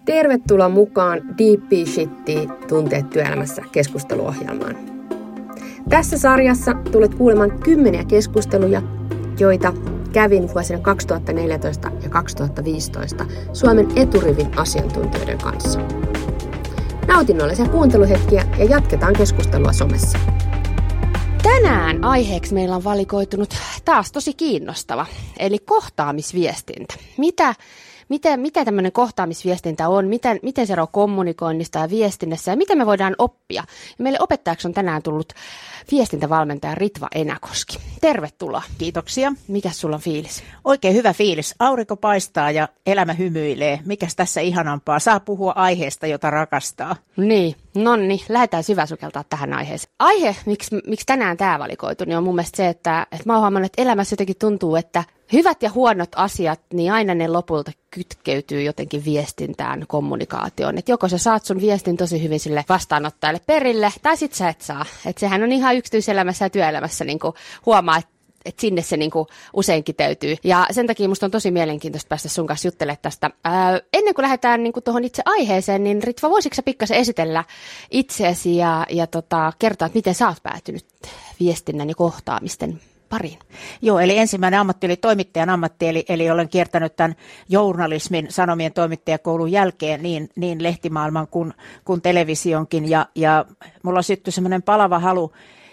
Tervetuloa mukaan Deep Shittiin tunteet työelämässä -keskusteluohjelmaan. Tässä sarjassa tulet kuulemaan 10 keskusteluja, joita kävin vuosina 2014 ja 2015 Suomen eturivin asiantuntijoiden kanssa. Nautinnollisia kuunteluhetkiä ja jatketaan keskustelua somessa. Tänään aiheeksi meillä on valikoitunut taas tosi kiinnostava, eli kohtaamisviestintä. Mitä tämmöinen kohtaamisviestintä on, miten se eroaa kommunikoinnista ja viestinnässä ja miten me voidaan oppia. Ja meille opettajaksi on tänään tullut viestintävalmentaja Ritva Enäkoski. Tervetuloa. Kiitoksia. Mikäs sulla on fiilis? Oikein hyvä fiilis. Aurinko paistaa ja elämä hymyilee. Mikäs tässä ihanampaa? Saa puhua aiheesta, jota rakastaa. Niin, nonni, lähdetään syväsukeltaa tähän aiheeseen. Aihe, miksi tänään tämä valikoitu, niin on mun mielestä se, että mä oon huomannut, että elämässä jotenkin tuntuu, että hyvät ja huonot asiat, niin aina ne lopulta kytkeytyy jotenkin viestintään, kommunikaatioon. Että joko sä saat sun viestin tosi hyvin sille vastaanottajalle perille, tai sit sä et saa. Että sehän on ihan yksityiselämässä ja työelämässä niin kuin huomaa, että sinne se niin kuin usein kiteytyy. Ja sen takia musta on tosi mielenkiintoista päästä sun kanssa juttelemaan tästä. Ennen kuin lähdetään niin kuin tuohon itse aiheeseen, niin Ritva, voisitko sä pikkasen esitellä itseäsi ja kertoa, että miten sä oot päätynyt viestinnän ja kohtaamisten pariin? Joo, eli ensimmäinen ammatti oli toimittajan ammatti, eli olen kiertänyt tämän journalismin sanomien toimittajakoulun jälkeen niin lehtimaailman kuin televisionkin, ja mulla syttyi semmoinen palava halu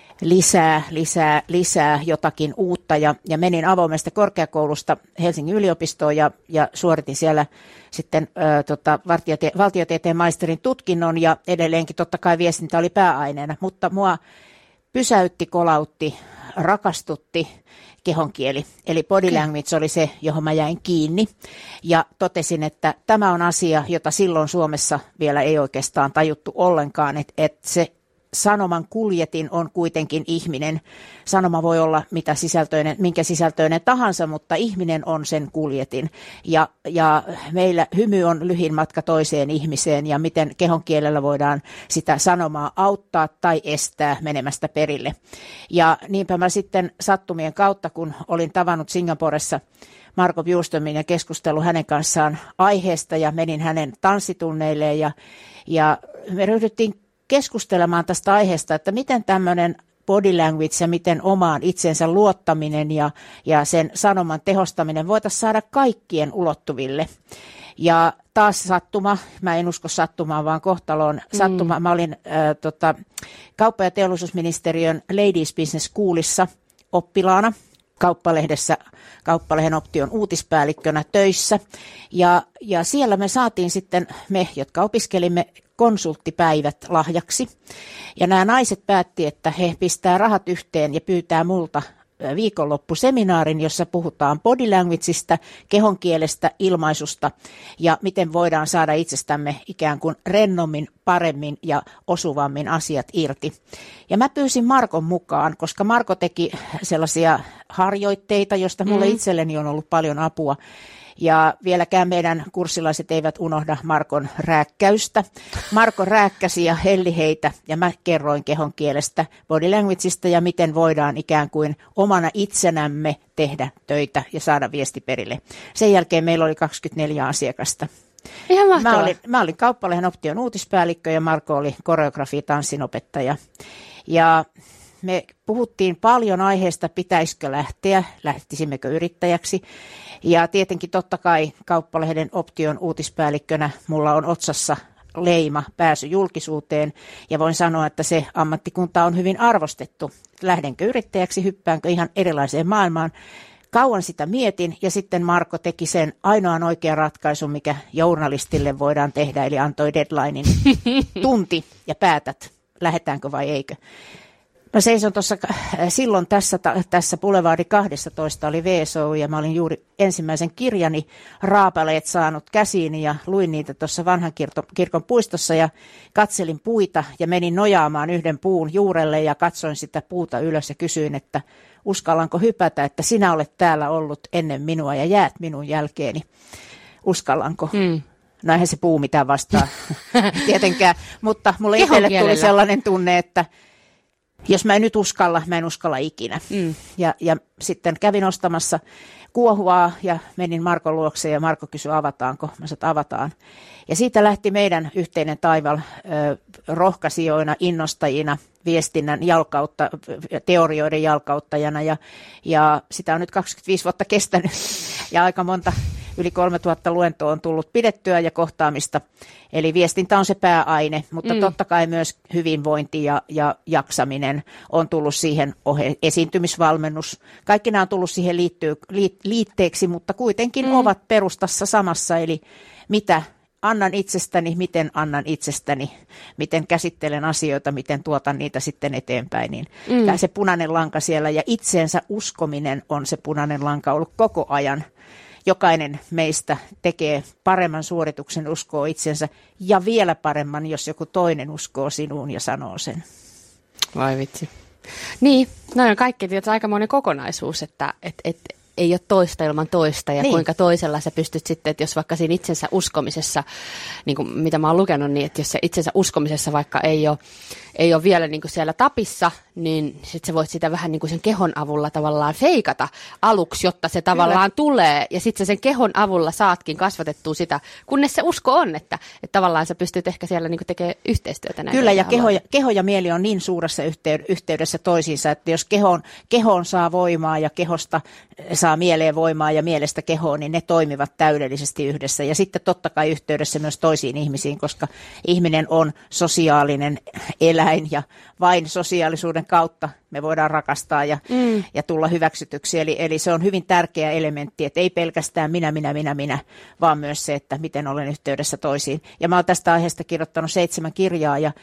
lisää jotakin uutta, ja menin avoimesta korkeakoulusta Helsingin yliopistoon ja suoritin siellä sitten valtiotieteen maisterin tutkinnon, ja edelleenkin totta kai viestintä oli pääaineena, mutta mua pysäytti, kolautti, rakastutti kehonkieli, eli body language oli se, johon mä jäin kiinni, ja totesin, että tämä on asia, jota silloin Suomessa vielä ei oikeastaan tajuttu ollenkaan, että se sanoman kuljetin on kuitenkin ihminen. Sanoma voi olla minkä sisältöinen tahansa, mutta ihminen on sen kuljetin. Ja meillä hymy on lyhin matka toiseen ihmiseen, ja miten kehonkielellä voidaan sitä sanomaa auttaa tai estää menemästä perille. Ja niinpä mä sitten sattumien kautta, kun olin tavannut Singaporessa Marco Bjustomin ja keskustellut hänen kanssaan aiheesta, ja menin hänen tanssitunneilleen, ja me ryhdyttiin keskustelemaan tästä aiheesta, että miten tämmöinen body language ja miten omaan itsensä luottaminen ja sen sanoman tehostaminen voitaisiin saada kaikkien ulottuville. Ja taas sattuma, mä en usko sattumaan, vaan kohtaloon sattuma. Mä olin kauppa- ja teollisuusministeriön Ladies Business Schoolissa oppilaana, Kauppalehden Option uutispäällikkönä töissä. Ja siellä me saatiin sitten, me jotka opiskelimme, konsulttipäivät lahjaksi. Ja nämä naiset päätti, että he pistää rahat yhteen ja pyytää multa viikonloppuseminaarin, jossa puhutaan body languageista, kehonkielestä, ilmaisusta ja miten voidaan saada itsestämme ikään kuin rennommin, paremmin ja osuvammin asiat irti. Ja mä pyysin Markon mukaan, koska Marko teki sellaisia harjoitteita, joista mulle itselleni on ollut paljon apua. Ja vieläkään meidän kurssilaiset eivät unohda Markon rääkkäystä. Marko rääkkäsi ja helli heitä, ja mä kerroin kehonkielestä, body languageista ja miten voidaan ikään kuin omana itsenämme tehdä töitä ja saada viesti perille. Sen jälkeen meillä oli 24 asiakasta. Ihan mahtavaa. Mä olin Kauppalehden Option uutispäällikkö ja Marko oli koreografi-tanssinopettaja. Ja me puhuttiin paljon aiheesta, pitäisikö lähtisimmekö yrittäjäksi. Ja tietenkin totta kai Kauppalehden Option uutispäällikkönä mulla on otsassa leima pääsy julkisuuteen. Ja voin sanoa, että se ammattikunta on hyvin arvostettu. Lähdenkö yrittäjäksi, hyppäänkö ihan erilaiseen maailmaan. Kauan sitä mietin ja sitten Marko teki sen ainoan oikean ratkaisun, mikä journalistille voidaan tehdä. Eli antoi deadlinein tunti ja päätät, lähdetäänkö vai eikö. Mä seison tuossa silloin tässä Boulevard 12 oli VSO ja mä olin juuri ensimmäisen kirjani raapaleet saanut käsiini ja luin niitä tuossa vanhan kirkon puistossa ja katselin puita ja menin nojaamaan yhden puun juurelle ja katsoin sitä puuta ylös ja kysyin, että uskallanko hypätä, että sinä olet täällä ollut ennen minua ja jäät minun jälkeeni. Uskallanko? No eihän se puu mitään vastaa tietenkään, mutta mulle itselle tuli sellainen tunne, että Jos mä en nyt uskalla, mä en uskalla ikinä. Ja sitten kävin ostamassa kuohuvaa ja menin Markon luokse ja Marko kysyi, avataanko. Mä sanoin, että avataan. Ja siitä lähti meidän yhteinen taival rohkaisijoina, innostajina, viestinnän teorioiden jalkauttajana. Ja sitä on nyt 25 vuotta kestänyt ja aika monta, yli 3000 luentoa on tullut pidettyä ja kohtaamista. Eli viestintä on se pääaine, mutta totta kai myös hyvinvointi ja jaksaminen on tullut siihen esiintymisvalmennus. Kaikki nämä on tullut siihen liitteeksi, mutta kuitenkin ovat perustassa samassa. Eli mitä annan itsestäni, miten annan itsestäni, miten käsittelen asioita, miten tuotan niitä sitten eteenpäin. Niin se punainen lanka siellä ja itseensä uskominen on se punainen lanka ollut koko ajan. Jokainen meistä tekee paremman suorituksen, uskoo itsensä ja vielä paremman, jos joku toinen uskoo sinuun ja sanoo sen. Vai vitsi. Niin, noin on kaikki tietysti aikamoinen kokonaisuus, että ei ole toista ilman toista ja kuinka toisella sä pystyt sitten, että jos vaikka siinä itsensä uskomisessa, niin kuin mitä mä oon lukenut, niin että jos se itsensä uskomisessa vaikka ei ole vielä niin kuin siellä tapissa, niin sitten sä voit sitä vähän niin kuin sen kehon avulla tavallaan feikata aluksi, jotta se tavallaan tulee. Ja sitten sen kehon avulla saatkin kasvatettua sitä, kunnes se usko on, että tavallaan sä pystyt ehkä siellä niin kuin tekemään yhteistyötä näin. Kyllä, ja keho ja mieli on niin suuressa yhteydessä toisiinsa, että jos kehoon saa voimaa ja kehosta saa mieleen voimaa ja mielestä kehoon, niin ne toimivat täydellisesti yhdessä. Ja sitten totta kai yhteydessä myös toisiin ihmisiin, koska ihminen on sosiaalinen eläin ja vain sosiaalisuuden kautta me voidaan rakastaa ja tulla hyväksytyksi. Eli se on hyvin tärkeä elementti, että ei pelkästään minä, vaan myös se, että miten olen yhteydessä toisiin. Ja mä oon tästä aiheesta kirjoittanut 7 kirjaa ja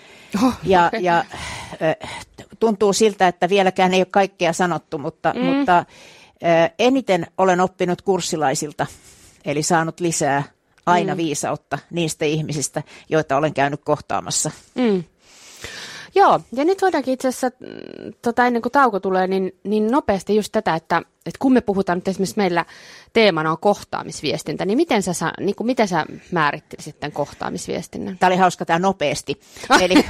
tuntuu siltä, että vieläkään ei ole kaikkea sanottu, mutta eniten olen oppinut kurssilaisilta, eli saanut lisää aina viisautta niistä ihmisistä, joita olen käynyt kohtaamassa. Joo, ja nyt voidaankin itse asiassa, ennen kuin tauko tulee, niin nopeasti just tätä, että kun me puhutaan nyt esimerkiksi meillä teemana on kohtaamisviestintä, niin miten sä määrittelisit tämän kohtaamisviestinnän? Tämä oli hauska tämä nopeasti. Eli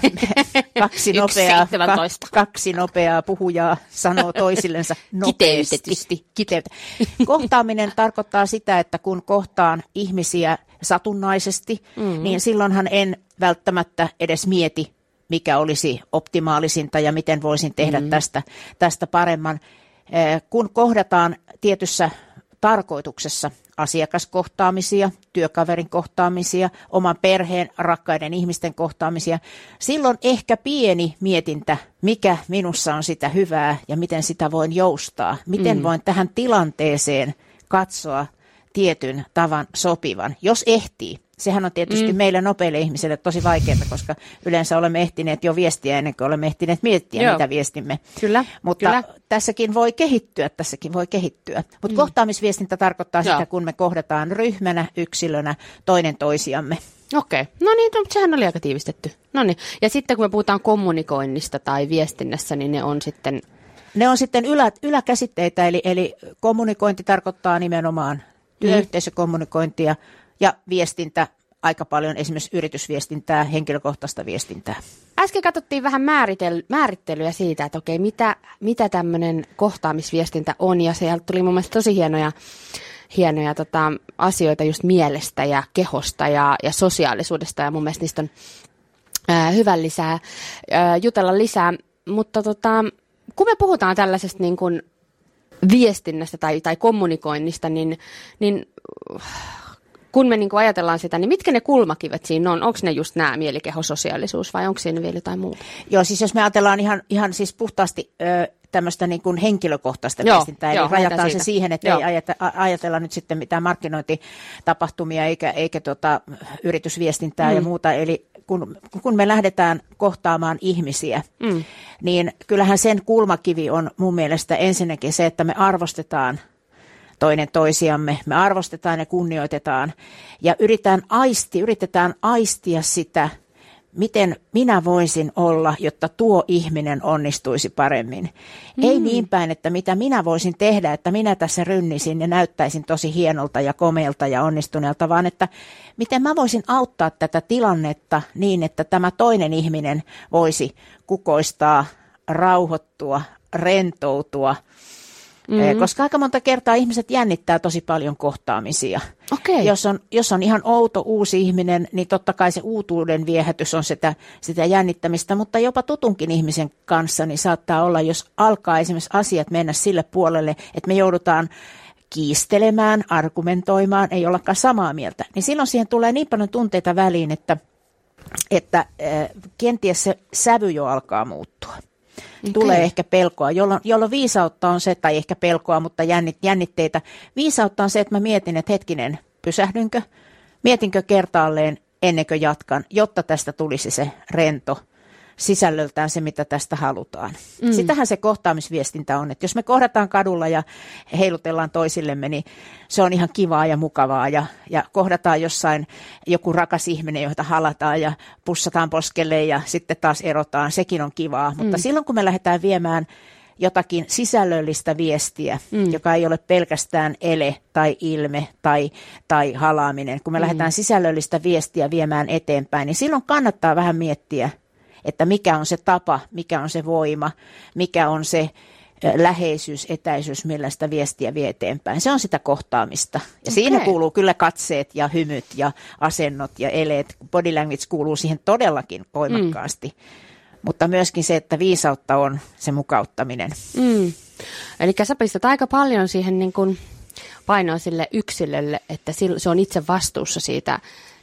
kaksi nopeaa puhujaa sanoo toisillensa nopeasti. Kohtaaminen tarkoittaa sitä, että kun kohtaan ihmisiä satunnaisesti, niin silloinhan en välttämättä edes mieti, mikä olisi optimaalisinta ja miten voisin tehdä tästä paremman. Kun kohdataan tietyssä tarkoituksessa asiakaskohtaamisia, työkaverin kohtaamisia, oman perheen, rakkaiden ihmisten kohtaamisia, silloin ehkä pieni mietintä, mikä minussa on sitä hyvää ja miten sitä voin joustaa, miten voin tähän tilanteeseen katsoa tietyn tavan sopivan, jos ehtii. Sehän on tietysti meille nopeille ihmisille tosi vaikeaa, koska yleensä olemme ehtineet jo viestiä ennen kuin olemme ehtineet miettiä, mitä viestimme. Kyllä, mutta tässäkin voi kehittyä. Mutta kohtaamisviestintä tarkoittaa sitä, kun me kohdataan ryhmänä, yksilönä, toinen toisiamme. Okei, no niin, sehän oli aika tiivistetty. No niin, ja sitten kun me puhutaan kommunikoinnista tai viestinnässä, niin ne on sitten... Ne on sitten yläkäsitteitä, eli kommunikointi tarkoittaa nimenomaan työyhteisökommunikointia, ja viestintä, aika paljon esimerkiksi yritysviestintää, henkilökohtaista viestintää. Äsken katsottiin vähän määrittelyä siitä, että okei, mitä tämmöinen kohtaamisviestintä on, ja sieltä tuli mun mielestä tosi hienoja asioita just mielestä ja kehosta ja sosiaalisuudesta, ja mun mielestä niistä on hyvä jutella lisää, mutta kun me puhutaan tällaisesta niin kuin viestinnästä tai kommunikoinnista, niin kun me niin ajatellaan sitä, niin mitkä ne kulmakivet siinä on? Onko ne just nämä mielikehososiaalisuus vai onko siinä vielä jotain muuta? Joo, siis jos me ajatellaan ihan siis puhtaasti tämmöistä niin kuin henkilökohtaista viestintää, eli rajataan se siihen, että ei ajatella nyt sitten mitään markkinointitapahtumia eikä yritysviestintää ja muuta. Eli kun me lähdetään kohtaamaan ihmisiä, niin kyllähän sen kulmakivi on mun mielestä ensinnäkin se, että me arvostetaan toinen toisiamme, me arvostetaan ja kunnioitetaan ja yritetään aistia sitä, miten minä voisin olla, jotta tuo ihminen onnistuisi paremmin. Ei niin päin, että mitä minä voisin tehdä, että minä tässä rynnisin ja näyttäisin tosi hienolta ja komealta ja onnistuneelta, vaan että miten mä voisin auttaa tätä tilannetta niin, että tämä toinen ihminen voisi kukoistaa rauhoittua, rentoutua, koska aika monta kertaa ihmiset jännittää tosi paljon kohtaamisia. Okay. Jos on ihan outo uusi ihminen, niin totta kai se uutuuden viehätys on sitä jännittämistä, mutta jopa tutunkin ihmisen kanssa niin saattaa olla, jos alkaa esimerkiksi asiat mennä sille puolelle, että me joudutaan kiistelemään, argumentoimaan, ei ollakaan samaa mieltä, niin silloin siihen tulee niin paljon tunteita väliin, että kenties se sävy jo alkaa muuttua. Okay. Tulee ehkä pelkoa, jolloin viisautta on se, tai ehkä pelkoa, mutta jännitteitä. Viisautta on se, että mä mietin, että hetkinen, pysähdynkö, mietinkö kertaalleen ennen kuin jatkan, jotta tästä tulisi se rento, sisällöltään se, mitä tästä halutaan. Sitähän se kohtaamisviestintä on, että jos me kohdataan kadulla ja heilutellaan toisillemme, niin se on ihan kivaa ja mukavaa ja kohdataan jossain joku rakas ihminen, jota halataan ja pussataan poskelle ja sitten taas erotaan, sekin on kivaa. Mutta silloin, kun me lähdetään viemään jotakin sisällöllistä viestiä, joka ei ole pelkästään ele tai ilme tai halaaminen, kun me lähdetään sisällöllistä viestiä viemään eteenpäin, niin silloin kannattaa vähän miettiä, että mikä on se tapa, mikä on se voima, mikä on se läheisyys, etäisyys, millä sitä viestiä vie eteenpäin. Se on sitä kohtaamista. Ja siinä kuuluu kyllä katseet ja hymyt ja asennot ja eleet. Body language kuuluu siihen todellakin voimakkaasti. Mutta myöskin se, että viisautta on se mukauttaminen. Eli sä pistät aika paljon siihen niin kuin painoa sille yksilölle, että se on itse vastuussa siitä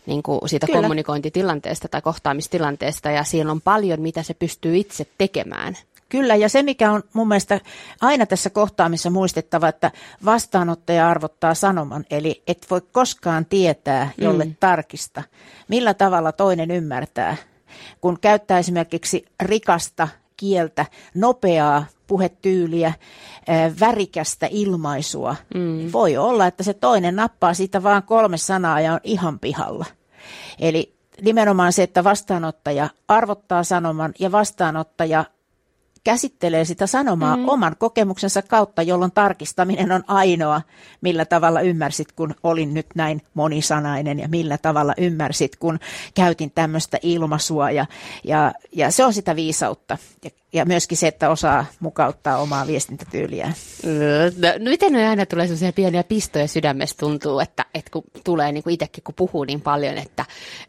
kommunikointitilanteesta tai kohtaamistilanteesta, ja siellä on paljon, mitä se pystyy itse tekemään. Kyllä, ja se mikä on mun mielestä aina tässä kohtaamissa muistettava, että vastaanottaja arvottaa sanoman, eli et voi koskaan tietää, jolle tarkista, millä tavalla toinen ymmärtää. Kun käyttää esimerkiksi rikasta kieltä, nopeaa puhetyyliä, värikästä ilmaisua, voi olla, että se toinen nappaa siitä vaan 3 sanaa ja on ihan pihalla. Eli nimenomaan se, että vastaanottaja arvottaa sanoman ja vastaanottaja käsittelee sitä sanomaa oman kokemuksensa kautta, jolloin tarkistaminen on ainoa, millä tavalla ymmärsit, kun olin nyt näin monisanainen, ja millä tavalla ymmärsit, kun käytin tämmöistä ilmaisua, ja se on sitä viisautta. Ja myöskin se, että osaa mukauttaa omaa viestintätyyliään. No, miten aina tulee sellaisia pieniä pistoja sydämessä, tuntuu, että kun tulee niin kuin itsekin, kun puhuu niin paljon, että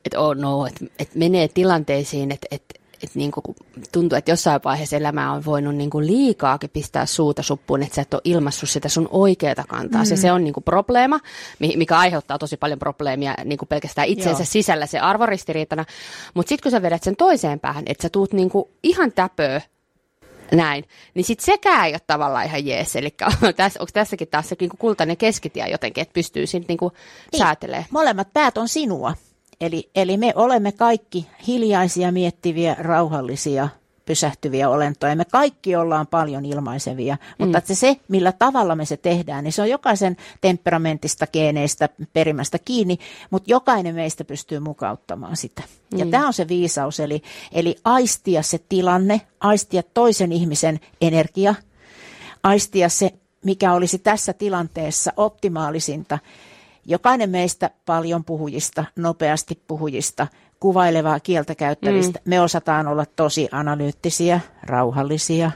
menee tilanteisiin, että niin kuin tuntuu, että jossain vaiheessa elämää on voinut niin kuin liikaakin pistää suuta suppuun, että sä et ole ilmaissut sitä sun oikeata kantaa. Se on niin kuin probleema, mikä aiheuttaa tosi paljon probleemia niin kuin pelkästään itsensä sisällä se arvoristiriitana. Mutta sitten kun sä vedät sen toiseen päähän, että sä tuut niin kuin ihan täpöö näin, niin sitten sekään ei ole tavallaan ihan jees. Eli onko tässäkin taas se niin kuin kultainen keskitie jotenkin, että pystyy sitten niin kuin säätelemään? Molemmat päät on sinua. Eli me olemme kaikki hiljaisia, miettiviä, rauhallisia, pysähtyviä olentoja. Me kaikki ollaan paljon ilmaisevia, mutta se, millä tavalla me se tehdään, niin se on jokaisen temperamentista, geeneistä, perimästä kiinni, mutta jokainen meistä pystyy mukauttamaan sitä. Ja tämä on se viisaus, eli aistia se tilanne, aistia toisen ihmisen energia, aistia se, mikä olisi tässä tilanteessa optimaalisinta. Jokainen meistä paljon puhujista, nopeasti puhujista, kuvailevaa kieltä käyttävistä. Me osataan olla tosi analyyttisiä, rauhallisia,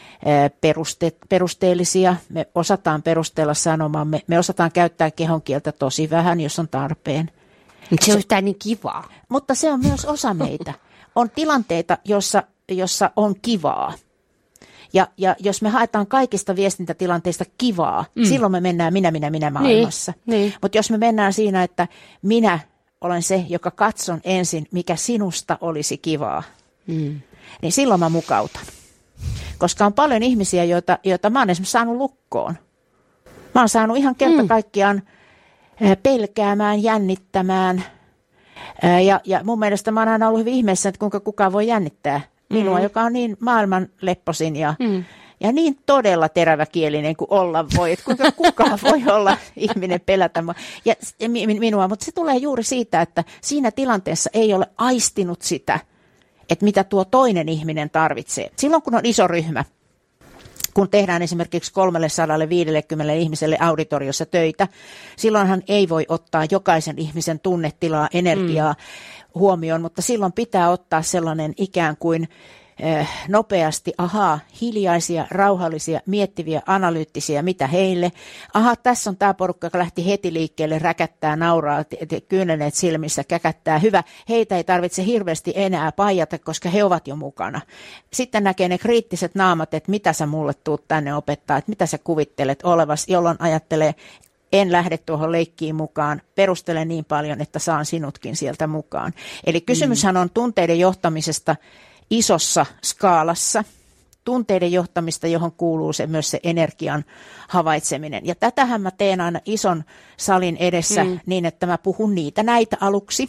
perusteellisia. Me osataan perustella sanomamme. Me osataan käyttää kehonkieltä tosi vähän, jos on tarpeen. Se on yhtään niin kivaa. Mutta se on myös osa meitä. On tilanteita, jossa on kivaa. Ja jos me haetaan kaikista viestintätilanteista kivaa, silloin me mennään minä maailmassa. Niin. Mutta jos me mennään siinä, että minä olen se, joka katson ensin, mikä sinusta olisi kivaa, niin silloin mä mukautan. Koska on paljon ihmisiä, joita mä oon esimerkiksi saanut lukkoon. Mä oon saanut ihan kerta kaikkiaan pelkäämään, jännittämään. Ja mun mielestä mä oon aina ollut hyvin ihmeessä, että kuinka kukaan voi jännittää minua, joka on niin maailman lepposin ja niin todella teräväkielinen kuin olla voi, että kuinka kukaan voi olla ihminen pelätä minua. Mutta se tulee juuri siitä, että siinä tilanteessa ei ole aistinut sitä, että mitä tuo toinen ihminen tarvitsee. Silloin kun on iso ryhmä, kun tehdään esimerkiksi 350 ihmiselle auditoriossa töitä, silloinhan ei voi ottaa jokaisen ihmisen tunnetilaa, energiaa huomioon, mutta silloin pitää ottaa sellainen ikään kuin nopeasti, hiljaisia, rauhallisia, miettiviä, analyyttisiä, mitä heille. Tässä on tämä porukka, joka lähti heti liikkeelle, räkättää, nauraa, kyyneleet silmissä, käkättää. Hyvä, heitä ei tarvitse hirveästi enää paijata, koska he ovat jo mukana. Sitten näkee ne kriittiset naamat, että mitä sä mulle tuut tänne opettaa, että mitä sä kuvittelet olevas, jolloin ajattelee, en lähde tuohon leikkiin mukaan, perustele niin paljon, että saan sinutkin sieltä mukaan. Eli kysymyshän on tunteiden johtamisesta isossa skaalassa, tunteiden johtamista, johon kuuluu myös se energian havaitseminen. Ja tätähän mä teen aina ison salin edessä niin, että mä puhun niitä näitä aluksi.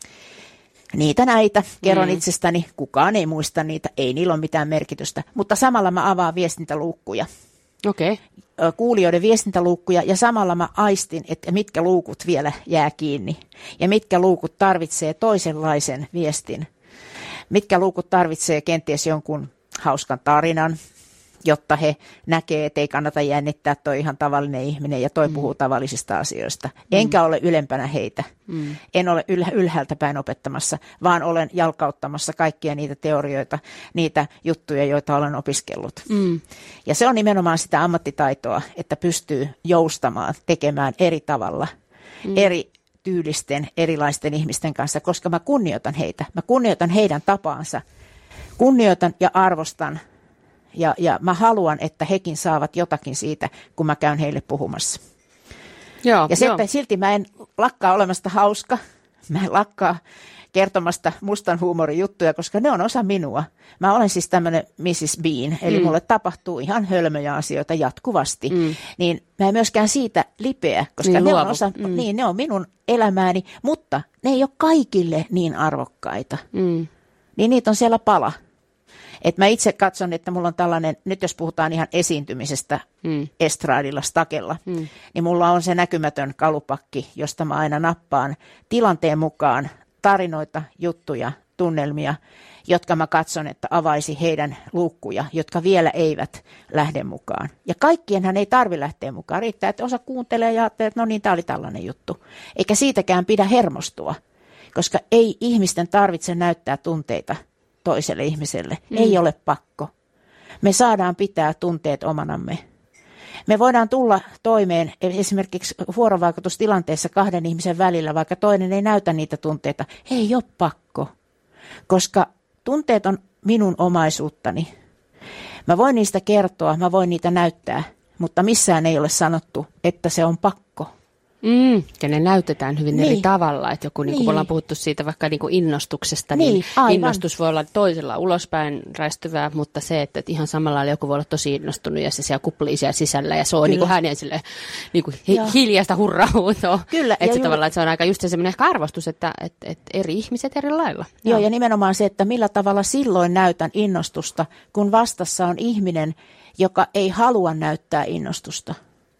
Kerron itsestäni, kukaan ei muista niitä, ei niillä ole mitään merkitystä, mutta samalla mä avaan viestintäluukkuja. Okay. Kuulijoiden viestintäluukkuja ja samalla mä aistin, että mitkä luukut vielä jää kiinni ja mitkä luukut tarvitsee toisenlaisen viestin. Mitkä luukut tarvitsee kenties jonkun hauskan tarinan, jotta he näkee, että ei kannata jännittää, toi ihan tavallinen ihminen ja toi puhuu tavallisista asioista. Enkä ole ylempänä heitä. En ole ylhäältä päin opettamassa, vaan olen jalkauttamassa kaikkia niitä teorioita, niitä juttuja, joita olen opiskellut. Ja se on nimenomaan sitä ammattitaitoa, että pystyy joustamaan, tekemään eri tavalla, eri tyylisten, erilaisten ihmisten kanssa, koska mä kunnioitan heitä. Mä kunnioitan heidän tapaansa. Kunnioitan ja arvostan. Ja mä haluan, että hekin saavat jotakin siitä, kun mä käyn heille puhumassa. Ja silti mä en lakkaa olemasta hauska. Mä en lakkaa kertomasta mustan huumorin juttuja, koska ne on osa minua. Mä olen siis tämmöinen Mrs. Bean, eli mulle tapahtuu ihan hölmöjä asioita jatkuvasti. Niin mä en myöskään siitä lipeä, koska ne on osa, ne on minun elämääni, mutta ne ei ole kaikille niin arvokkaita. Niin niitä on siellä pala. Et mä itse katson, että mulla on tällainen, nyt jos puhutaan ihan esiintymisestä estraadilla, stakella, niin mulla on se näkymätön kalupakki, josta mä aina nappaan tilanteen mukaan tarinoita, juttuja, tunnelmia, jotka mä katson, että avaisi heidän luukkuja, jotka vielä eivät lähde mukaan. Ja kaikkienhan ei tarvitse lähteä mukaan. Riittää, että osa kuuntelee ja ajattelee, että no niin, tää oli tällainen juttu. Eikä siitäkään pidä hermostua, koska ei ihmisten tarvitse näyttää tunteita toiselle ihmiselle. Ei ole pakko. Me saadaan pitää tunteet omanamme. Me voidaan tulla toimeen esimerkiksi vuorovaikutustilanteessa kahden ihmisen välillä, vaikka toinen ei näytä niitä tunteita. Ei ole pakko, koska tunteet on minun omaisuuttani. Mä voin niistä kertoa, mä voin niitä näyttää, mutta missään ei ole sanottu, että se on pakko. Ja ne näytetään hyvin eri tavalla, että joku, niin kuin ollaan puhuttu siitä vaikka niin kuin innostuksesta, niin innostus voi olla toisella ulospäin räistyvää, mutta se, että ihan samalla lailla joku voi olla tosi innostunut ja se siellä kuplii siellä sisällä ja se on niin kuin hänen niin kuin hiljaista hurraa-huutoa. Kyllä. Että tavallaan, että se on aika just semmoinen ehkä arvostus, että eri ihmiset eri lailla. Joo, ja nimenomaan se, että millä tavalla silloin näytän innostusta, kun vastassa on ihminen, joka ei halua näyttää innostusta.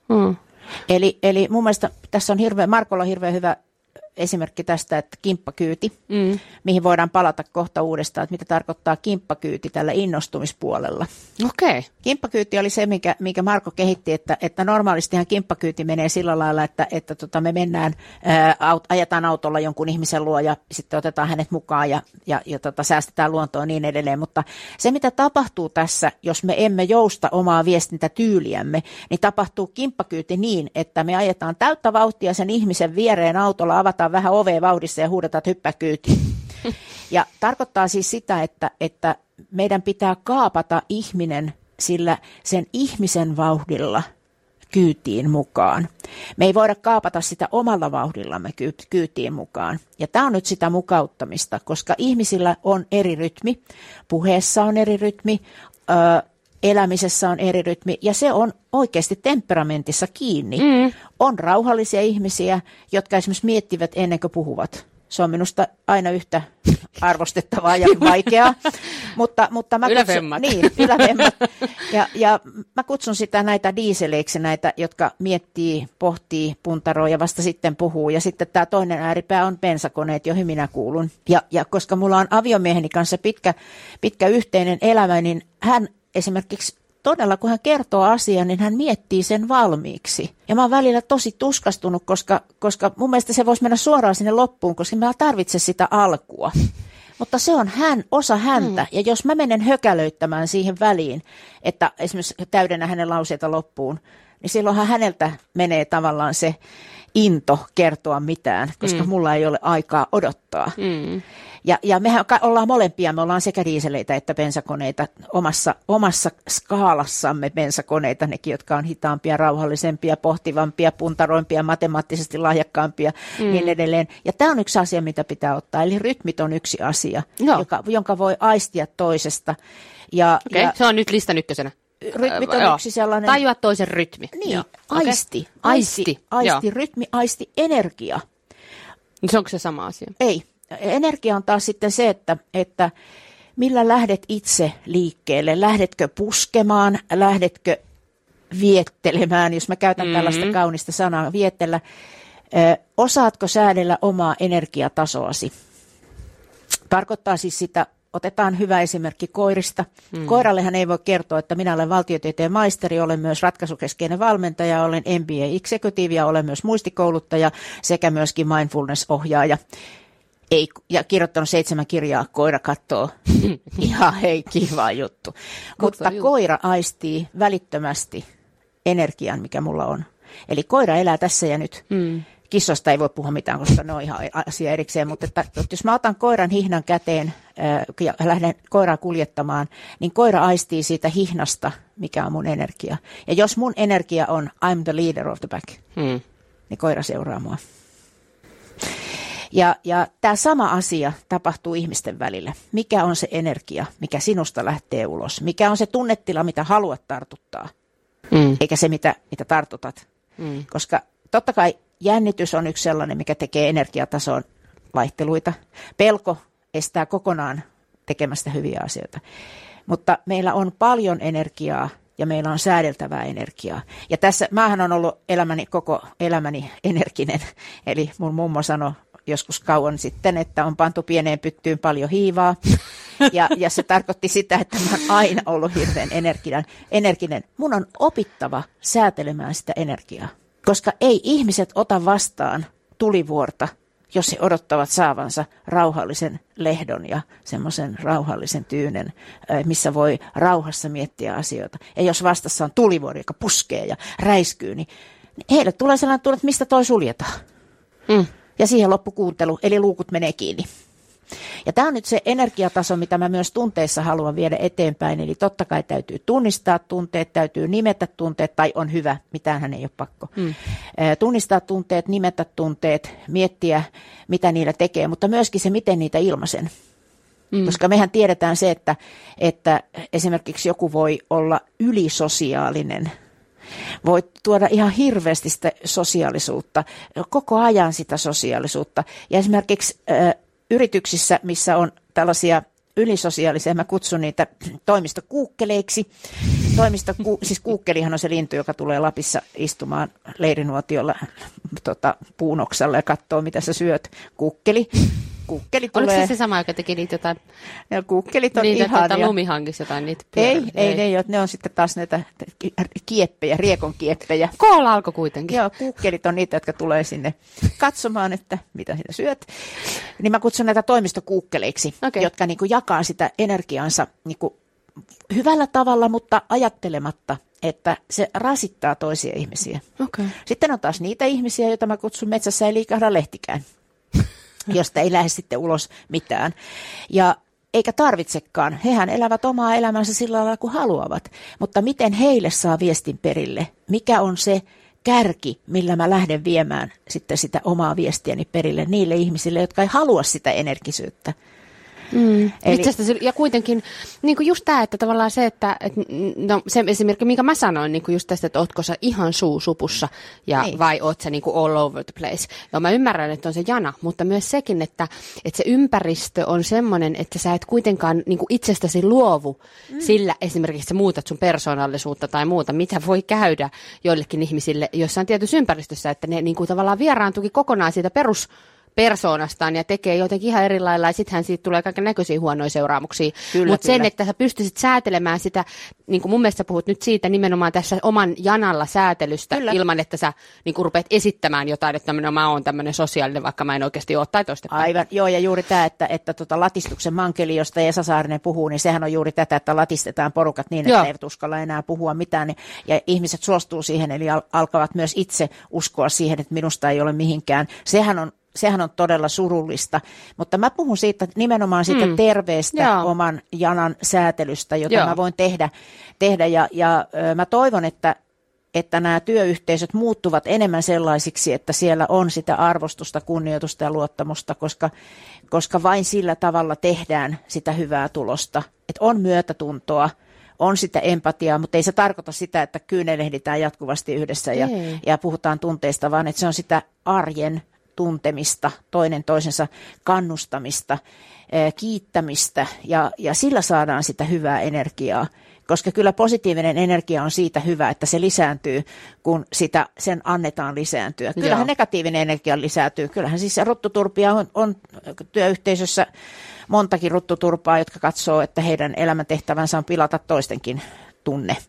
Eli mun mielestä tässä on Markolla on hirveän hyvä esimerkki tästä, että kimppakyyti, mihin voidaan palata kohta uudestaan, että mitä tarkoittaa kimppakyyti tällä innostumispuolella. Okei. Kimppakyyti oli se, minkä Marko kehitti, että normaalistihan kimppakyyti menee sillä lailla, että me mennään, ajetaan autolla jonkun ihmisen luo ja sitten otetaan hänet mukaan ja säästetään luontoa ja niin edelleen. Mutta se, mitä tapahtuu tässä, jos me emme jousta omaa viestintätyyliämme, niin tapahtuu kimppakyyti niin, että me ajetaan täyttä vauhtia sen ihmisen viereen autolla, avataan vähän ovea vauhdissa ja huudetaan, että hyppää kyytiin. Ja tarkoittaa siis sitä, että meidän pitää kaapata ihminen sillä sen ihmisen vauhdilla kyytiin mukaan. Me ei voida kaapata sitä omalla vauhdillamme kyytiin mukaan. Ja tämä on nyt sitä mukauttamista, koska ihmisillä on eri rytmi, puheessa on eri rytmi, elämisessä on eri rytmi ja se on oikeasti temperamentissa kiinni. On rauhallisia ihmisiä, jotka esimerkiksi miettivät ennen kuin puhuvat. Se on minusta aina yhtä arvostettavaa ja vaikeaa. Mutta mä ylävemmat. Ylävemmat. Ja mä kutsun sitä näitä diiseleiksi, näitä, jotka miettii, pohtii, puntaroi ja vasta sitten puhuu. Ja sitten tämä toinen ääripää on bensakoneet, joihin minä kuulun. Ja koska mulla on aviomieheni kanssa pitkä yhteinen elämä, niin hän esimerkiksi todella, kun hän kertoo asian, niin hän miettii sen valmiiksi. Ja mä oon välillä tosi tuskastunut, koska mun mielestä se voisi mennä suoraan sinne loppuun, koska mä tarvitsen sitä alkua. Mutta se on osa häntä. Ja jos mä menen hökälöittämään siihen väliin, että esimerkiksi täydennä hänen lauseita loppuun, niin silloinhan häneltä menee tavallaan se into kertoa mitään, koska mulla ei ole aikaa odottaa. Ja mehän ollaan molempia, me ollaan sekä diiseleitä että bensakoneita omassa skaalassamme bensakoneita, nekin, jotka on hitaampia, rauhallisempia, pohtivampia, puntaroimpia, matemaattisesti lahjakkaampia, niin edelleen. Ja tämä on yksi asia, mitä pitää ottaa, eli rytmit on yksi asia, jonka voi aistia toisesta. Okei, se on nyt listan ykkösenä. Rytmit on yksi sellainen... Tajua toisen rytmi. Niin, aisti, rytmi, aisti, energia. Se onko se sama asia? Ei. Energia on taas sitten se, että millä lähdet itse liikkeelle. Lähdetkö puskemaan, lähdetkö viettelemään, jos mä käytän tällaista kaunista sanaa, viettellä. Osaatko säädellä omaa energiatasoasi? Tarkoittaa siis sitä, otetaan hyvä esimerkki koirista. Koirallehan ei voi kertoa, että minä olen valtiotieteen maisteri, olen myös ratkaisukeskeinen valmentaja, olen MBA Executive ja olen myös muistikouluttaja sekä myöskin mindfulness-ohjaaja. Ja kirjoittanut 7 kirjaa, koira katsoo, ihan hei, kiva juttu. Mutta koira aistii välittömästi energian, mikä mulla on. Eli koira elää tässä ja nyt. Kissosta ei voi puhua mitään, koska ne on ihan asia erikseen, mutta että jos mä otan koiran hihnan käteen ja lähden koiraa kuljettamaan, niin koira aistii siitä hihnasta, mikä on mun energia. Ja jos mun energia on I'm the leader of the pack, niin koira seuraa mua. Ja tämä sama asia tapahtuu ihmisten välillä. Mikä on se energia, mikä sinusta lähtee ulos? Mikä on se tunnetila, mitä haluat tartuttaa, eikä se, mitä tartutat? Koska totta kai jännitys on yksi sellainen, mikä tekee energiatason vaihteluita. Pelko estää kokonaan tekemästä hyviä asioita. Mutta meillä on paljon energiaa ja meillä on säädeltävää energiaa. Ja tässä, mähän on ollut koko elämäni energinen. Eli mun mummo sanoi joskus kauan sitten, että on pantu pieneen pyttyyn paljon hiivaa. Ja se tarkoitti sitä, että mä oon aina ollut hirveän energinen. Mun on opittava säätelemään sitä energiaa. Koska ei ihmiset ota vastaan tulivuorta, jos he odottavat saavansa rauhallisen lehdon ja semmoisen rauhallisen tyynen, missä voi rauhassa miettiä asioita. Ja jos vastassa on tulivuori, joka puskee ja räiskyy, niin heille tulee sellainen tunne, että mistä toi suljetaan. Ja siihen loppukuuntelu, eli luukut menee kiinni. Ja tämä on nyt se energiataso, mitä mä myös tunteissa haluan viedä eteenpäin. Eli totta kai täytyy tunnistaa tunteet, täytyy nimetä tunteet, tai on hyvä, mitäänhän ei ole pakko. Tunnistaa tunteet, nimetä tunteet, miettiä, mitä niillä tekee, mutta myöskin se, miten niitä ilmaisen. Koska mehän tiedetään se, että esimerkiksi joku voi olla ylisosiaalinen. Voi tuoda ihan hirveästi sitä sosiaalisuutta, koko ajan sitä sosiaalisuutta. Ja esimerkiksi yrityksissä, missä on tällaisia ylisosiaalisia, mä kutsun niitä toimistokuukkeleiksi. Siis kuukkelihan on se lintu, joka tulee Lapissa istumaan leirinuotiolla puunoksalla ja katsoo, mitä sä syöt. Kuukkeli tulee. Oliko se sama, joka teki niitä jotain? Ja kuukkelit on ihania. Lumihangissa jotain niitä Ei, ne on sitten taas näitä kieppejä, riekon kieppejä. Koola alkoi kuitenkin. Joo, kuukkelit on niitä, jotka tulee sinne katsomaan, että mitä sinä syöt. Niin mä kutsun näitä toimistokuukkeleiksi, jotka niin kuin jakaa sitä energiaansa niin kuin hyvällä tavalla, mutta ajattelematta, että se rasittaa toisia ihmisiä. Sitten on taas niitä ihmisiä, joita mä kutsun metsässä ei liikahda lehtikään, josta ei lähde sitten ulos mitään. Ja eikä tarvitsekaan. Hehän elävät omaa elämänsä sillä lailla kuin haluavat. Mutta miten heille saa viestin perille? Mikä on se kärki, millä mä lähden viemään sitten sitä omaa viestiäni perille niille ihmisille, jotka ei halua sitä energisyyttä? Itse asiassa, ja kuitenkin niin kuin just tämä, että tavallaan se, että no, se esimerkki, minkä mä sanoin, niin kuin just tästä, että ootko sä ihan suusupussa vai oot sä niin kuin all over the place. Ja mä ymmärrän, että on se jana, mutta myös sekin, että se ympäristö on semmoinen, että sä et kuitenkaan niin kuin itsestäsi luovu sillä esimerkiksi, sä muutat sun persoonallisuutta tai muuta, mitä voi käydä joillekin ihmisille jossain tietyssä ympäristössä, että ne niin kuin tavallaan vieraantukin kokonaan siitä persoonastaan ja tekee jotenkin ihan eri lailla ja sittenhän siitä tulee kaiken näköisiä huonoja seuraamuksia. Mutta sen, että sä pystyisit säätelemään sitä, niin kuin mun mielestä sä puhut nyt siitä nimenomaan tässä oman janalla säätelystä ilman, että sä niin kuin rupeat esittämään jotain, että mä oon tämmöinen sosiaalinen, vaikka mä en oikeasti ole tai toistepäin. Aivan, joo, ja juuri tämä, että latistuksen mankeli, josta Esa Saarinen puhuu, niin sehän on juuri tätä, että latistetaan porukat niin, että eivät uskalla enää puhua mitään, ja ihmiset suostuu siihen, eli alkavat myös itse uskoa siihen, että minusta ei ole mihinkään. Sehän on todella surullista, mutta mä puhun siitä nimenomaan siitä terveestä oman janan säätelystä, jota mä voin tehdä ja mä toivon, että nämä työyhteisöt muuttuvat enemmän sellaisiksi, että siellä on sitä arvostusta, kunnioitusta ja luottamusta, koska vain sillä tavalla tehdään sitä hyvää tulosta, että on myötätuntoa, on sitä empatiaa, mutta ei se tarkoita sitä, että kyynelehditään jatkuvasti yhdessä ja puhutaan tunteista, vaan että se on sitä arjen tuntemista, toinen toisensa kannustamista, kiittämistä ja sillä saadaan sitä hyvää energiaa, koska kyllä positiivinen energia on siitä hyvä, että se lisääntyy, kun sen annetaan lisääntyä. Kyllähän negatiivinen energia lisääntyy, kyllähän siis ruttuturpia on työyhteisössä montakin ruttuturpaa, jotka katsoo, että heidän elämäntehtävänsä on pilata toistenkin tunne,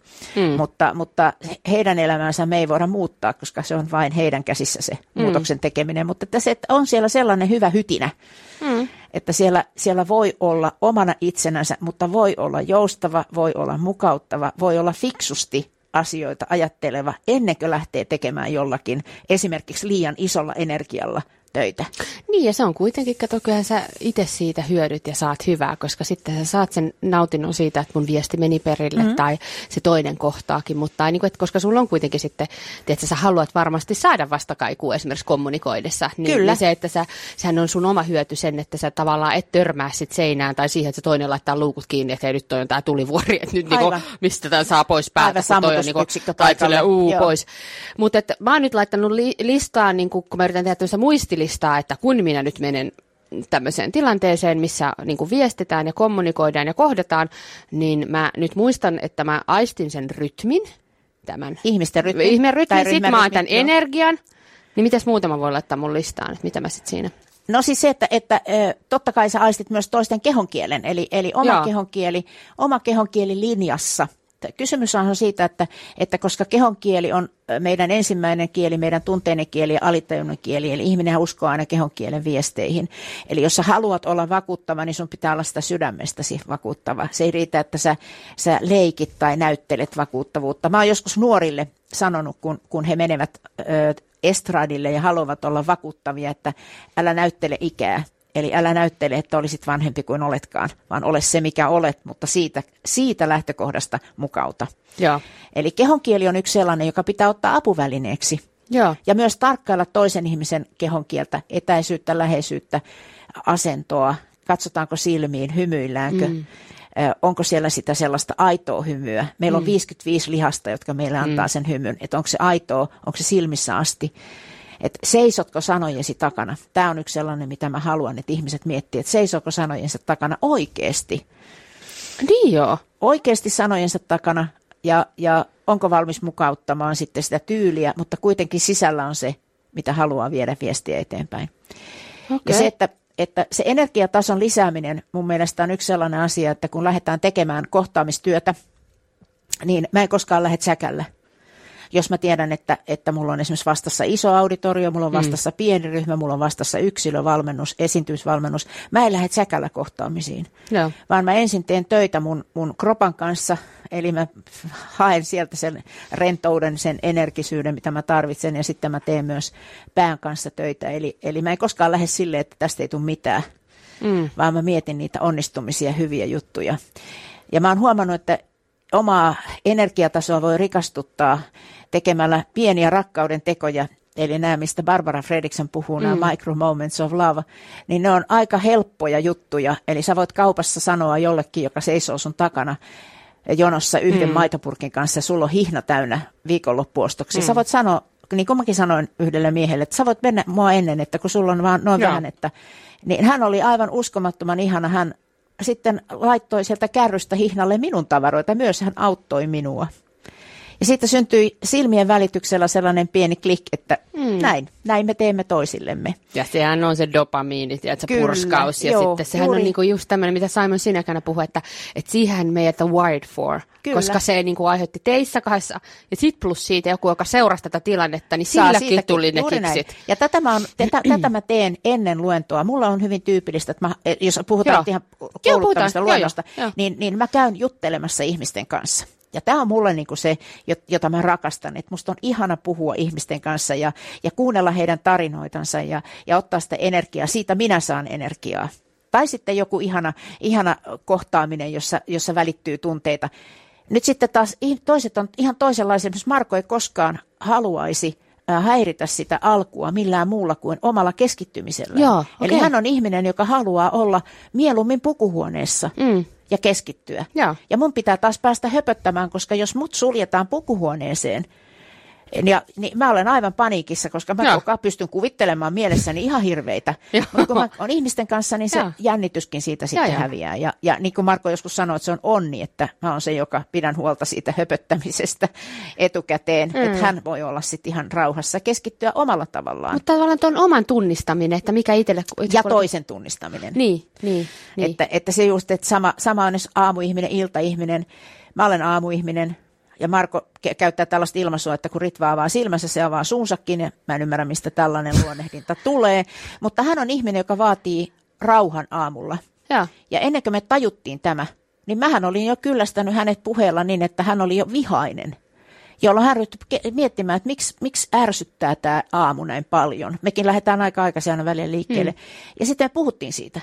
mutta heidän elämänsä me ei voida muuttaa, koska se on vain heidän käsissä se muutoksen tekeminen, mutta että se on siellä sellainen hyvä hytinä, että siellä voi olla omana itsenänsä, mutta voi olla joustava, voi olla mukauttava, voi olla fiksusti asioita ajatteleva ennen kuin lähtee tekemään jollakin esimerkiksi liian isolla energialla töitä. Niin ja se on kuitenkin, kato, kyllähän sä itse siitä hyödyt ja saat hyvää, koska sitten sä saat sen nautinnon siitä, että mun viesti meni perille tai se toinen kohtaakin, mutta niin kuin, että koska sulla on kuitenkin sitten, että sä haluat varmasti saada vastakaikua esimerkiksi kommunikoidessa, niin se, että sehän on sun oma hyöty sen, että sä tavallaan et törmää sit seinään tai siihen, että se toinen laittaa luukut kiinni, että hei, nyt toi on tää tulivuori, että nyt niinku, mistä tämän saa pois päältä, kun toi on niinku, pois. Mutta mä oon nyt laittanut listaa, niin kun mä yritän tehdä tämmöistä muistilistaa, että kun minä nyt menen tämmöiseen tilanteeseen, missä niin kuin viestitään ja kommunikoidaan ja kohdataan, niin mä nyt muistan, että mä aistin sen rytmin, tämän ihmisten rytmin, sitten mä oon tämän energian, niin mitäs muuta mä voin laittaa mun listaan, että mitä mä sitten siinä? No siis se, että totta kai sä aistit myös toisten kehonkielen, eli oma kehonkieli linjassa. Kysymys on siitä, että koska kehonkieli on meidän ensimmäinen kieli, meidän tunteinen kieli ja alitajunnan kieli, eli ihminenhän uskoo aina kehonkielen viesteihin. Eli jos sä haluat olla vakuuttava, niin sun pitää olla sitä sydämestäsi vakuuttava. Se ei riitä, että sä leikit tai näyttelet vakuuttavuutta. Mä oon joskus nuorille sanonut, kun he menevät estradille ja haluavat olla vakuuttavia, että älä näyttele ikää. Eli älä näyttele, että olisit vanhempi kuin oletkaan, vaan ole se, mikä olet, mutta siitä lähtökohdasta mukauta. Joo. Eli kehonkieli on yksi sellainen, joka pitää ottaa apuvälineeksi. Joo. Ja myös tarkkailla toisen ihmisen kehonkieltä, etäisyyttä, läheisyyttä, asentoa, katsotaanko silmiin, hymyilläänkö, onko siellä sitä sellaista aitoa hymyä. Meillä on 55 lihasta, jotka meille antaa sen hymyn, että onko se aitoa, onko se silmissä asti. Että seisotko sanojesi takana? Tämä on yksi sellainen, mitä mä haluan, että ihmiset miettii, että seisoko sanojensa takana oikeasti. Niin joo. Oikeasti sanojensa takana ja onko valmis mukauttamaan sitten sitä tyyliä, mutta kuitenkin sisällä on se, mitä haluaa viedä viestiä eteenpäin. Okay. Ja se, että se energiatason lisääminen mun mielestä on yksi sellainen asia, että kun lähdetään tekemään kohtaamistyötä, niin mä en koskaan lähde säkällä. Jos mä tiedän, että mulla on esimerkiksi vastassa iso auditorio, mulla on vastassa pieni ryhmä, mulla on vastassa yksilövalmennus, esiintymisvalmennus, mä en lähde säkällä kohtaamisiin, vaan mä ensin teen töitä mun kropan kanssa, eli mä haen sieltä sen rentouden, sen energisyyden, mitä mä tarvitsen, ja sitten mä teen myös pään kanssa töitä, eli mä en koskaan lähde silleen, että tästä ei tule mitään, vaan mä mietin niitä onnistumisia, hyviä juttuja. Ja mä oon huomannut, että omaa energiatasoa voi rikastuttaa tekemällä pieniä rakkauden tekoja, eli nämä, mistä Barbara Fredriksson puhuu, nämä micro moments of love, niin ne on aika helppoja juttuja. Eli sä voit kaupassa sanoa jollekin, joka seisoo sun takana jonossa yhden maitopurkin kanssa, ja sulla on hihna täynnä viikonloppuostoksi. Sä voit sanoa, niin kuin mäkin sanoin yhdelle miehelle, että sä voit mennä mua ennen, että kun sulla on vaan noin vähän, että niin hän oli aivan uskomattoman ihana, hän sitten laittoi sieltä kärrystä hihnalle minun tavaroita, myös hän auttoi minua. Ja siitä syntyi silmien välityksellä sellainen pieni klik, että näin me teemme toisillemme. Ja sehän on se dopamiini, purskaus. Ja sitten sehän on niinku just tämmöinen, mitä Simon Sinekänä puhui, että siihen meidät on wired for. Kyllä. Koska se niinku aiheutti teissä kahdessa. Ja sitten plus siitä joku, joka seurasi tätä tilannetta, niin silläkin tuli ne kiksit. Näin. Ja tätä mä teen ennen luentoa. Mulla on hyvin tyypillistä, että jos puhutaan ihan kouluttamista luennosta, niin mä käyn juttelemassa ihmisten kanssa. Ja tämä on mulle niinku se, jota mä rakastan, että musta on ihana puhua ihmisten kanssa ja kuunnella heidän tarinoitansa ja ottaa sitä energiaa. Siitä minä saan energiaa. Tai sitten joku ihana kohtaaminen, jossa välittyy tunteita. Nyt sitten taas toiset on ihan toisenlaisia. Esimerkiksi Marko ei koskaan haluaisi häiritä sitä alkua millään muulla kuin omalla keskittymisellä. Joo, okay. Eli hän on ihminen, joka haluaa olla mieluummin pukuhuoneessa. Ja keskittyä. Ja mun pitää taas päästä höpöttämään, koska jos mut suljetaan pukuhuoneeseen, niin mä olen aivan paniikissa, koska mä koko ajan pystyn kuvittelemaan mielessäni ihan hirveitä. Mutta kun mä olen ihmisten kanssa, niin se jännityskin siitä sitten häviää. Ja niin kuin Marko joskus sanoi, että se on onni, että mä oon se, joka pidän huolta siitä höpöttämisestä etukäteen. Että hän voi olla sitten ihan rauhassa, keskittyä omalla tavallaan. Mutta tavallaan tuon oman tunnistaminen, että mikä itselle... Ja toisen tunnistaminen. Niin. Että se just, että sama on aamuihminen, iltaihminen. Mä olen aamuihminen. Ja Marko käyttää tällaista ilmaisua, että kun Ritva avaa silmänsä, se avaa suunsakin. Ja mä en ymmärrä, mistä tällainen luonnehdinta tulee. Mutta hän on ihminen, joka vaatii rauhan aamulla. Ja ennen kuin me tajuttiin tämä, niin mähän olin jo kyllästänyt hänet puheella niin, että hän oli jo vihainen. Jolloin hän ryhtyi miettimään, että miksi ärsyttää tämä aamu näin paljon. Mekin lähdetään aika aikaisin aina välillä liikkeelle. Ja sitten me puhuttiin siitä.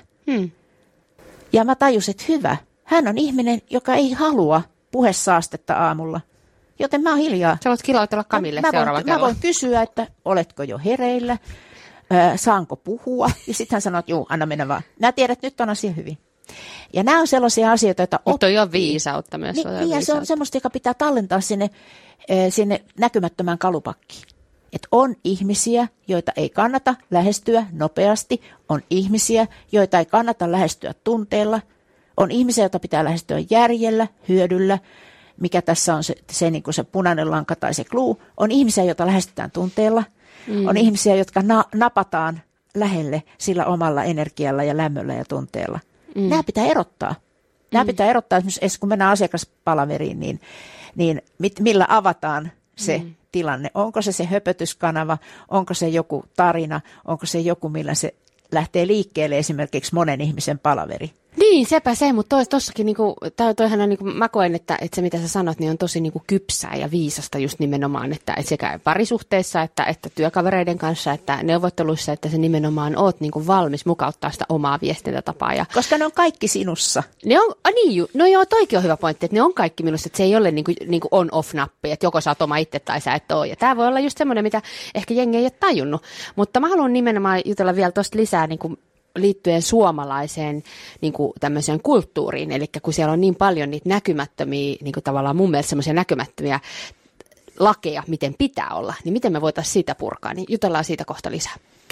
Ja mä tajusin, että hyvä. Hän on ihminen, joka ei halua puhesaastetta aamulla. Joten mä oon hiljaa. Sä voit kilautella Kamille seuraava kello. Mä voin kysyä, että oletko jo hereillä, saanko puhua. Ja sitten hän sanoo, että juu, anna mennä vaan. Mä tiedän, että nyt on asia hyvin. Ja nämä on sellaisia asioita, joita oppii. Mutta on jo viisautta myös. Ja se on semmoista, joka pitää tallentaa sinne näkymättömään kalupakkiin. Että on ihmisiä, joita ei kannata lähestyä nopeasti. On ihmisiä, joita ei kannata lähestyä tunteella. On ihmisiä, joita pitää lähestyä järjellä, hyödyllä, mikä tässä on se, niin kuin se punainen lanka tai se gluu. On ihmisiä, joita lähestytään tunteella. On ihmisiä, jotka napataan lähelle sillä omalla energialla ja lämmöllä ja tunteella. Nämä pitää erottaa. Nämä pitää erottaa, esimerkiksi kun mennään asiakaspalaveriin, niin millä avataan se tilanne. Onko se höpötyskanava, onko se joku tarina, onko se joku, millä se lähtee liikkeelle esimerkiksi monen ihmisen palaveri. Niin, sepä se, mutta tossakin niinku, toihan niinku, mä koen, että se mitä sä sanot, niin on tosi niinku kypsää ja viisasta just nimenomaan, että sekä parisuhteissa, että työkavereiden kanssa, että neuvotteluissa, että se nimenomaan oot niinku valmis mukauttaa sitä omaa viestintätapaa. Koska ne on kaikki sinussa. Ne on, no joo, toikin on hyvä pointti, että ne on kaikki minusta, että se ei ole niinku on-off-nappi, että joko sä oot oma itse tai sä et ole. Ja tää voi olla just semmoinen, mitä ehkä jengi ei ole tajunnut, mutta mä haluan nimenomaan jutella vielä tosta lisää niinku, liittyen suomalaiseen niin kuin tämmöiseen kulttuuriin, eli kun siellä on niin paljon niitä näkymättömiä, niin kuin tavallaan mun mielestä semmoisia näkymättömiä lakeja, miten pitää olla, niin miten me voitaisiin siitä purkaa, niin jutellaan siitä kohta lisää.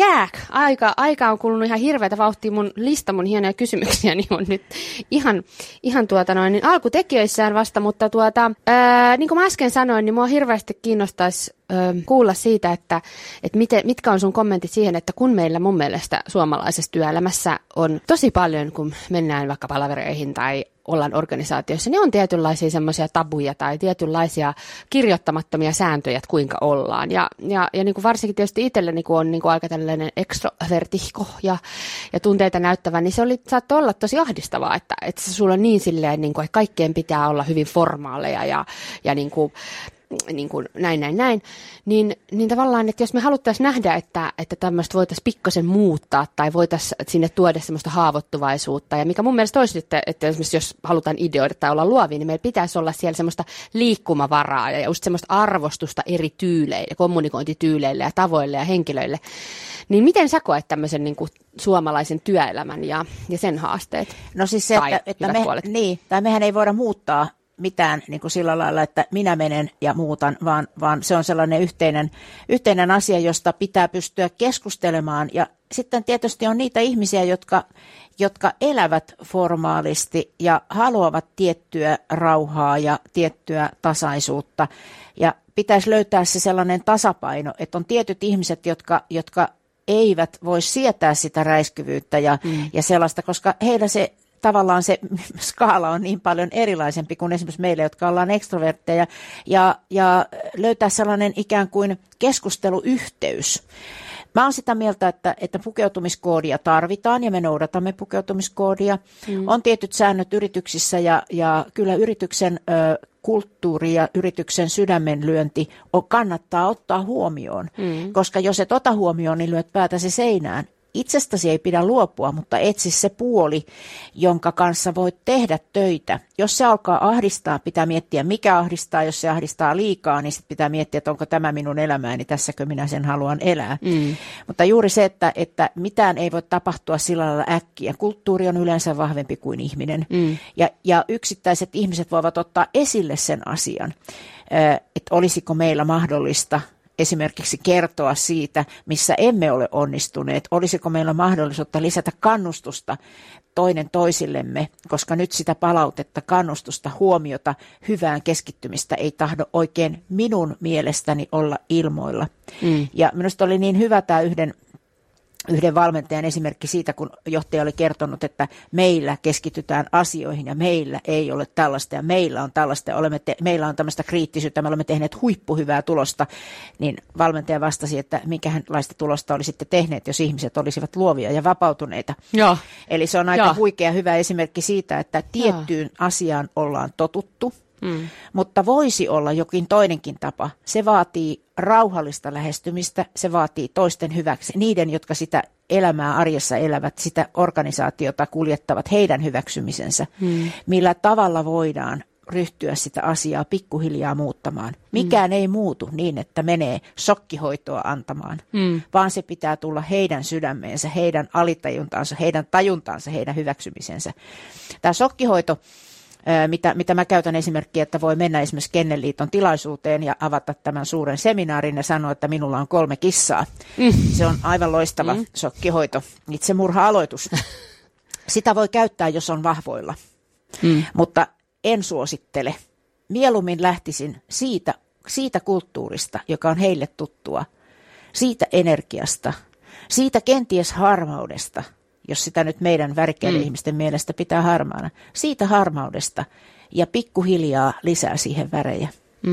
Aika on kulunut ihan hirveätä vauhtia, mun hienoja kysymyksiä, niin on nyt ihan niin alkutekijöissään vasta, mutta niin kuin mä äsken sanoin, niin mua hirveästi kiinnostaisi kuulla siitä, että mitkä on sun kommentit siihen, että kun meillä mun mielestä suomalaisessa työelämässä on tosi paljon, kun mennään vaikka palavereihin tai ollaan organisaatioissa, niin on tietynlaisia semmoisia tabuja tai tietynlaisia kirjoittamattomia sääntöjä, että kuinka ollaan. Ja niin kuin varsinkin tietysti itselleni, kun on niin kuin aika tällainen extrovertihko ja tunteita näyttävä, niin se saattoi olla tosi ahdistavaa, että se sulla on niin silleen, niin kuin, että kaikkeen pitää olla hyvin formaaleja ja niin kuin näin, niin tavallaan, että jos me haluttaisiin nähdä, että tämmöistä voitaisiin pikkasen muuttaa tai voitaisiin sinne tuoda semmoista haavoittuvaisuutta, ja mikä mun mielestä olisi, että esimerkiksi jos halutaan ideoida tai olla luovia, niin meillä pitäisi olla siellä semmoista liikkumavaraa ja just semmoista arvostusta eri tyyleille, kommunikointityyleille ja tavoille ja henkilöille. Niin miten sä koet tämmöisen niin kuin suomalaisen työelämän ja sen haasteet? No siis se, että mehän ei voida muuttaa mitään niin kuin sillä lailla, että minä menen ja muutan, vaan se on sellainen yhteinen asia, josta pitää pystyä keskustelemaan. Ja sitten tietysti on niitä ihmisiä, jotka elävät formaalisti ja haluavat tiettyä rauhaa ja tiettyä tasaisuutta. Ja pitäisi löytää se sellainen tasapaino, että on tietyt ihmiset, jotka eivät voi sietää sitä räiskyvyyttä ja sellaista, koska heillä se tavallaan se skaala on niin paljon erilaisempi kuin esimerkiksi meille, jotka ollaan ekstrovertteja, ja löytää sellainen ikään kuin keskusteluyhteys. Mä oon sitä mieltä, että pukeutumiskoodia tarvitaan ja me noudatamme pukeutumiskoodia. On tietyt säännöt yrityksissä ja kyllä yrityksen kulttuuri ja yrityksen sydämenlyönti kannattaa ottaa huomioon, koska jos et ota huomioon, niin lyöt päätäsi seinään. Itsestäsi ei pidä luopua, mutta etsi se puoli, jonka kanssa voit tehdä töitä. Jos se alkaa ahdistaa, pitää miettiä, mikä ahdistaa. Jos se ahdistaa liikaa, niin sit pitää miettiä, että onko tämä minun elämääni, tässäkö minä sen haluan elää. Mutta juuri se, että mitään ei voi tapahtua sillä lailla äkkiä. Kulttuuri on yleensä vahvempi kuin ihminen. Ja yksittäiset ihmiset voivat ottaa esille sen asian, että olisiko meillä mahdollista esimerkiksi kertoa siitä, missä emme ole onnistuneet. Olisiko meillä mahdollisuutta lisätä kannustusta toinen toisillemme, koska nyt sitä palautetta, kannustusta, huomiota, hyvään keskittymistä ei tahdo oikein minun mielestäni olla ilmoilla. Ja minusta oli niin hyvä tämä yhden valmentajan esimerkki siitä, kun johtaja oli kertonut, että meillä keskitytään asioihin ja meillä ei ole tällaista ja meillä on tällaista ja meillä on tämmöistä kriittisyyttä, me olemme tehneet huippuhyvää tulosta, niin valmentaja vastasi, että minkälaista tulosta olisitte tehneet, jos ihmiset olisivat luovia ja vapautuneita. Ja. Eli se on aika huikea hyvä esimerkki siitä, että tiettyyn asiaan ollaan totuttu. Mutta voisi olla jokin toinenkin tapa. Se vaatii rauhallista lähestymistä, se vaatii toisten hyväksi, niiden, jotka sitä elämää arjessa elävät, sitä organisaatiota kuljettavat, heidän hyväksymisensä. Millä tavalla voidaan ryhtyä sitä asiaa pikkuhiljaa muuttamaan. Mikään ei muutu niin, että menee shokkihoitoa antamaan, vaan se pitää tulla heidän sydämeensä, heidän alitajuntaansa, heidän tajuntaansa, heidän hyväksymisensä. Tämä shokkihoito, mitä mä käytän esimerkkiä, että voi mennä esimerkiksi Kennelliiton tilaisuuteen ja avata tämän suuren seminaarin ja sanoa, että minulla on 3 kissaa. Se on aivan loistava shokkihoito, itsemurha-aloitus. Sitä voi käyttää, jos on vahvoilla, mutta en suosittele. Mieluummin lähtisin siitä kulttuurista, joka on heille tuttua, siitä energiasta, siitä kenties harmaudesta, jos sitä nyt meidän värikkäiden ihmisten mielestä pitää harmaana, siitä harmaudesta ja pikkuhiljaa lisää siihen värejä.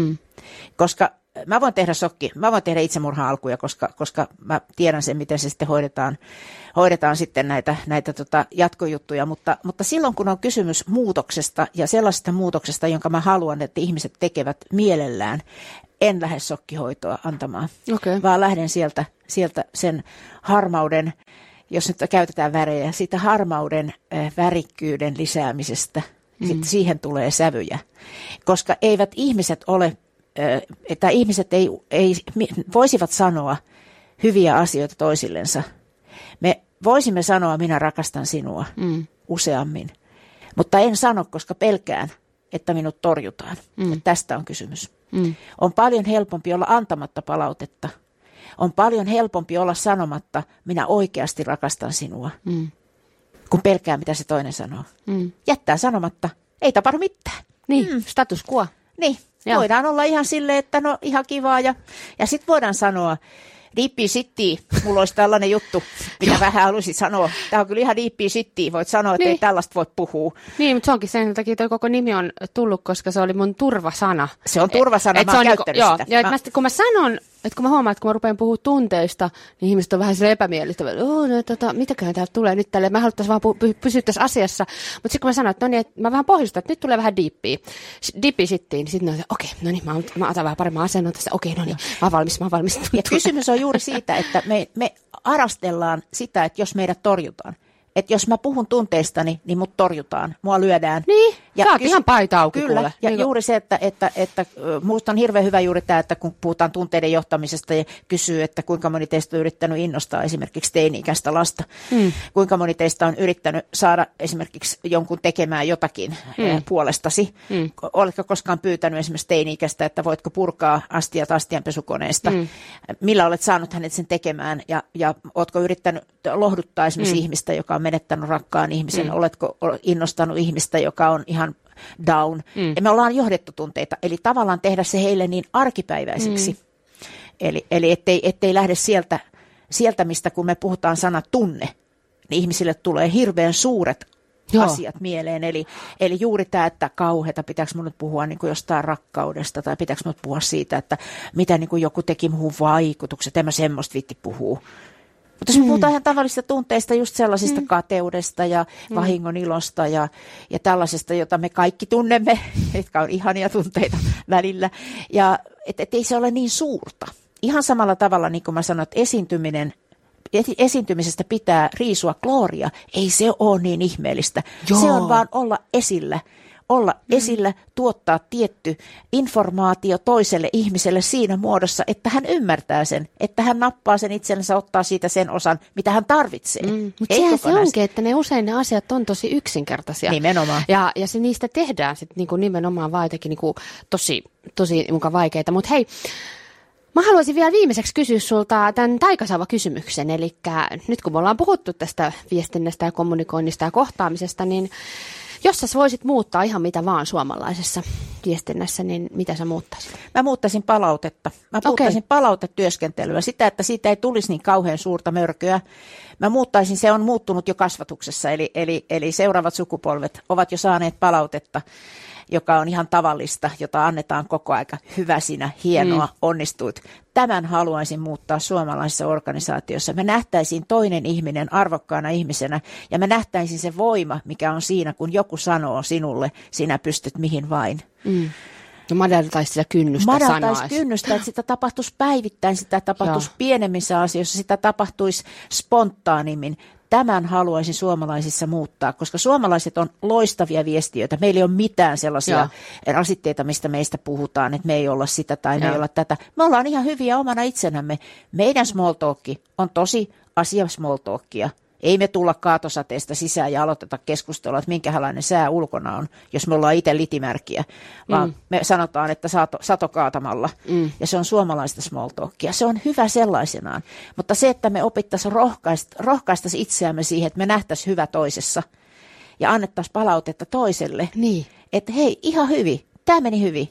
Koska mä voin tehdä itsemurha-alkuja, koska mä tiedän sen, miten se sitten hoidetaan sitten näitä jatkojuttuja, mutta silloin kun on kysymys muutoksesta ja sellaisesta muutoksesta, jonka mä haluan, että ihmiset tekevät mielellään, en lähde shokkihoitoa antamaan, vaan lähden sieltä sen harmauden, jos nyt käytetään värejä, siitä harmauden värikkyyden lisäämisestä, sitten siihen tulee sävyjä. Koska eivät ihmiset ole, että ihmiset ei voisivat sanoa hyviä asioita toisillensa. Me voisimme sanoa, minä rakastan sinua useammin, mutta en sano, koska pelkään, että minut torjutaan. Tästä on kysymys. On paljon helpompi olla antamatta palautetta. On paljon helpompi olla sanomatta, minä oikeasti rakastan sinua, kun pelkää, mitä se toinen sanoo. Jättää sanomatta, ei tapahdu mitään. Niin, status quo. Niin, voidaan olla ihan silleen, että no ihan kivaa ja sitten voidaan sanoa, deepy city, mulla olisi tällainen juttu, mitä vähän haluaisin sanoa. Tämä on kyllä ihan deepy city, voit sanoa, että ei tällaista voi puhua. Niin, mutta se onkin sen takia tuo koko nimi on tullut, koska se oli mun turvasana. Se on turvasana, mä oon käyttänyt sitä. Ja kun mä sanon, että kun mä huomaan, että kun mä rupean puhumaan tunteista, niin ihmiset on vähän sille epämiellyttävät. Mitäköhän täältä tulee nyt tälle? Mä haluttaisiin vaan pysyä tässä asiassa. Mutta sitten kun mä sanon, että no niin, että mä vähän pohjustan, että nyt tulee vähän deepy sittiin, niin sitten no okei, no niin, mä otan vähän paremman asennon tässä. Okei, no niin, mä oon valmis. Ja kysymys on juuri siitä, että me arastellaan sitä, että jos meidät torjutaan. Että jos mä puhun tunteistani, niin mut torjutaan, mua lyödään. Niin. Sä oot ihan paita auki. Kyllä, kuule. ja juuri se, että minusta on hirveän hyvä juuri tämä, että kun puhutaan tunteiden johtamisesta ja kysyy, että kuinka moni teistä on yrittänyt innostaa esimerkiksi teini-ikäistä lasta, kuinka moni teistä on yrittänyt saada esimerkiksi jonkun tekemään jotakin puolestasi. Oletko koskaan pyytänyt esimerkiksi teini-ikäistä, että voitko purkaa astiat astianpesukoneesta, millä olet saanut hänet sen tekemään ja oletko yrittänyt lohduttaa esimerkiksi ihmistä, joka on menettänyt rakkaan ihmisen, oletko innostanut ihmistä, joka on ihan down. Ja me ollaan johdettu tunteita, eli tavallaan tehdä se heille niin arkipäiväiseksi. Eli ettei lähde sieltä, mistä kun me puhutaan sana tunne, niin ihmisille tulee hirveän suuret asiat mieleen. Eli juuri tämä, että kauheata, pitääkö minun nyt puhua niin kuin jostain rakkaudesta, tai pitääkö minun puhua siitä, että mitä niin kuin joku teki muuhun vaikutukset, en mä semmoista viitti puhua. Mutta jos me puhutaan ihan tavallisista tunteista, just sellaisista kateudesta ja vahingon ilosta ja tällaisesta, jota me kaikki tunnemme, jotka on ihania tunteita välillä, ja et ei se ole niin suurta. Ihan samalla tavalla, niin kuin mä sanoin, että esiintymisestä pitää riisua glooria, ei se ole niin ihmeellistä. Joo. Se on vaan olla esillä, tuottaa tietty informaatio toiselle ihmiselle siinä muodossa, että hän ymmärtää sen, että hän nappaa sen itsellensä, ottaa siitä sen osan, mitä hän tarvitsee. Mutta sehän se onkin, että ne asiat on tosi yksinkertaisia. Nimenomaan. Ja se niistä tehdään sitten niinku nimenomaan vaan jotenkin niinku tosi muka vaikeita. Mutta hei, mä haluaisin vielä viimeiseksi kysyä sulta tämän taikasauva-kysymyksen. Eli nyt kun me ollaan puhuttu tästä viestinnästä ja kommunikoinnista ja kohtaamisesta, niin jos sä voisit muuttaa ihan mitä vaan suomalaisessa viestinnässä, niin mitä sä muuttaisit? Mä muuttaisin palautetta. Mä muuttaisin palautetyöskentelyä. Sitä, että siitä ei tulisi niin kauhean suurta mörköä. Mä muuttaisin, se on muuttunut jo kasvatuksessa, eli seuraavat sukupolvet ovat jo saaneet palautetta, joka on ihan tavallista, jota annetaan koko aika. Hyvä sinä, hienoa, onnistuit. Tämän haluaisin muuttaa suomalaisessa organisaatiossa. Me nähtäisiin toinen ihminen arvokkaana ihmisenä ja me nähtäisiin se voima, mikä on siinä, kun joku sanoo sinulle, sinä pystyt mihin vain. No madaltaisi sitä kynnystä madaltaisi kynnystä, että sitä tapahtuisi päivittäin, sitä tapahtuisi pienemmissä asioissa, sitä tapahtuisi spontaanimmin. Tämän haluaisin suomalaisissa muuttaa, koska suomalaiset on loistavia viestiöitä. Meillä ei ole mitään sellaisia rasitteita, mistä meistä puhutaan, että me ei olla sitä tai me ei olla tätä. Me ollaan ihan hyviä omana itsenämme. Meidän small talk on tosi asia small talkia. Ei me tulla kaatosateesta sisään ja aloiteta keskustelua, että minkälainen sää ulkona on, jos me ollaan itse litimärkiä, vaan me sanotaan, että sato kaatamalla. Ja se on suomalaista small talkia. Se on hyvä sellaisenaan. Mutta se, että me opittaisiin rohkaistaisiin itseämme siihen, että me nähtäisiin hyvä toisessa ja annettaisiin palautetta toiselle. Niin. Että hei, ihan hyvin, tämä meni hyvin.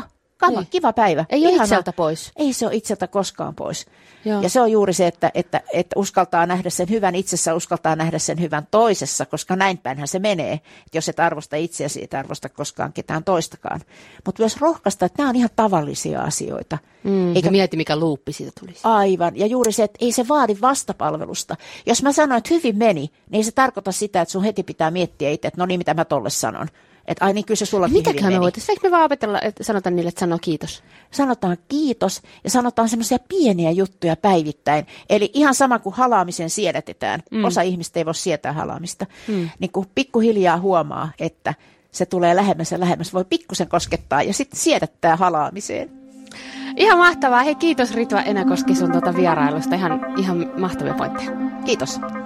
Kiva päivä. Ei ole itseltä pois. Ei se ole itseltä koskaan pois. Joo. Ja se on juuri se, että uskaltaa nähdä sen hyvän itsessä, uskaltaa nähdä sen hyvän toisessa, koska näin päinhän se menee. Että jos et arvosta itseäsi, et arvosta koskaan ketään toistakaan. Mutta myös rohkaista, että nämä on ihan tavallisia asioita. Eikä mieti, mikä luuppi siitä tulisi. Aivan. Ja juuri se, että ei se vaadi vastapalvelusta. Jos mä sanon, että hyvin meni, niin ei se tarkoita sitä, että sun heti pitää miettiä itse, että no niin, mitä mä tolle sanon. Että ai niin, kyllä se sulla mitäkään me voitaisiin? Eikö me vaan opetella, että sanotaan niille, että sanoo kiitos? Sanotaan kiitos ja sanotaan semmoisia pieniä juttuja päivittäin. Eli ihan sama kuin halaamisen siedätetään. Osa ihmistä ei voi sietää halaamista. Niin kun pikkuhiljaa huomaa, että se tulee lähemmäs ja lähemmäs, voi pikkusen koskettaa ja sitten siedättää halaamiseen. Ihan mahtavaa. Hei, kiitos Ritva Enäkoski sun vierailusta. Ihan mahtavia pointteja. Kiitos.